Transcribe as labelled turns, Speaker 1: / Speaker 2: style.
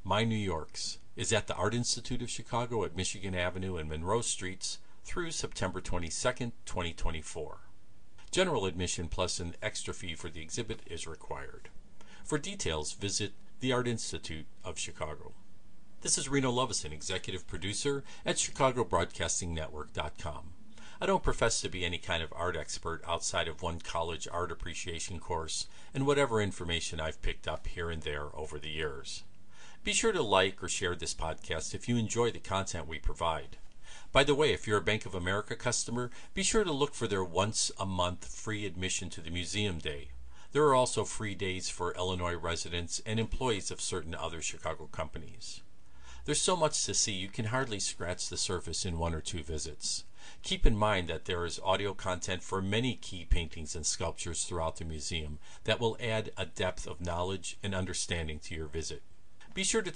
Speaker 1: My New Yorks, is at the Art Institute of Chicago at Michigan Avenue and Monroe Streets through September 22nd, 2024. General admission plus an extra fee for the exhibit is required. For details, visit the Art Institute of Chicago. This is Reno Lovison, executive producer at ChicagoBroadcastingNetwork.com. I don't profess to be any kind of art expert outside of one college art appreciation course and whatever information I've picked up here and there over the years. Be sure to like or share this podcast if you enjoy the content we provide. By the way, if you're a Bank of America customer, be sure to look for their once-a-month free admission to the Museum Day. There are also free days for Illinois residents and employees of certain other Chicago companies. There's so much to see you can hardly scratch the surface in 1 or 2 visits. Keep in mind that there is audio content for many key paintings and sculptures throughout the museum that will add a depth of knowledge and understanding to your visit. Be sure to